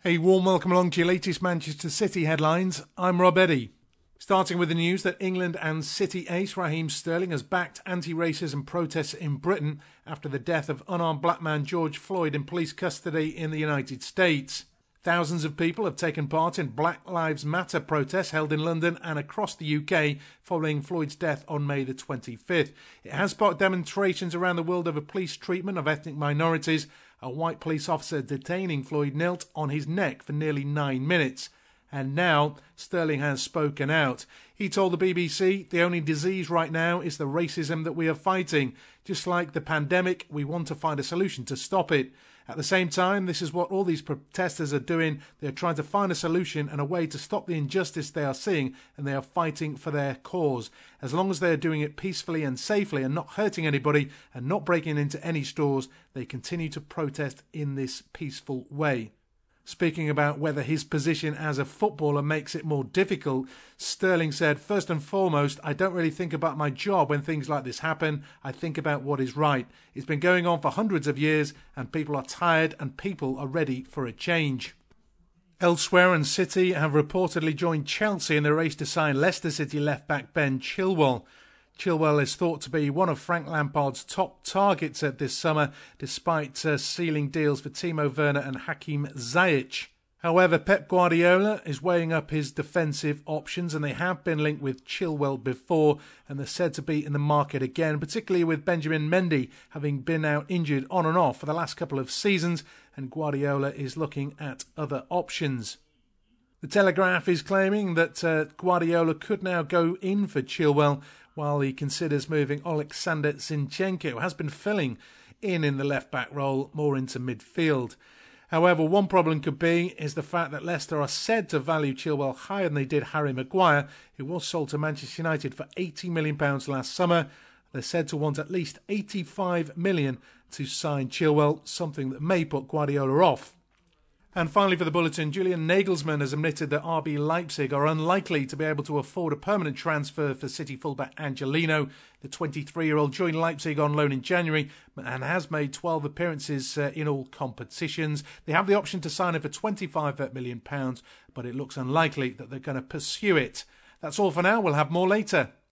A warm welcome along to your latest Manchester City headlines. I'm Rob Eddy. Starting with the news that England and City ace Raheem Sterling has backed anti-racism protests in Britain after the death of unarmed black man George Floyd in police custody in the United States. Thousands of people have taken part in Black Lives Matter protests held in London and across the UK following Floyd's death on May the 25th. It has sparked demonstrations around the world over police treatment of ethnic minorities. A white police officer detaining Floyd knelt on his neck for nearly 9 minutes. And now Sterling has spoken out. He told the BBC, "The only disease right now is the racism that we are fighting. Just like the pandemic, we want to find a solution to stop it. At the same time, this is what all these protesters are doing. They're trying to find a solution and a way to stop the injustice they are seeing, and they are fighting for their cause. As long as they are doing it peacefully and safely and not hurting anybody and not breaking into any stores, they continue to protest in this peaceful way." Speaking about whether his position as a footballer makes it more difficult, Sterling said, "First and foremost, I don't really think about my job when things like this happen. I think about what is right. It's been going on for hundreds of years and people are tired and people are ready for a change." Elsewhere, and City have reportedly joined Chelsea in the race to sign Leicester City left-back Ben Chilwell. Chilwell is thought to be one of Frank Lampard's top targets at this summer, despite sealing deals for Timo Werner and Hakim Ziyech. However, Pep Guardiola is weighing up his defensive options, and they have been linked with Chilwell before, and they're said to be in the market again, particularly with Benjamin Mendy having been out injured on and off for the last couple of seasons, and Guardiola is looking at other options. The Telegraph is claiming that Guardiola could now go in for Chilwell while he considers moving Alexander Zinchenko, who has been filling in the left-back role, more into midfield. However, one problem could be is the fact that Leicester are said to value Chilwell higher than they did Harry Maguire, who was sold to Manchester United for £80 million last summer. They're said to want at least £85 million to sign Chilwell, something that may put Guardiola off. And finally for the bulletin, Julian Nagelsmann has admitted that RB Leipzig are unlikely to be able to afford a permanent transfer for City fullback Angelino. The 23-year-old joined Leipzig on loan in January and has made 12 appearances in all competitions. They have the option to sign him for £25 million, but it looks unlikely that they're going to pursue it. That's all for now. We'll have more later.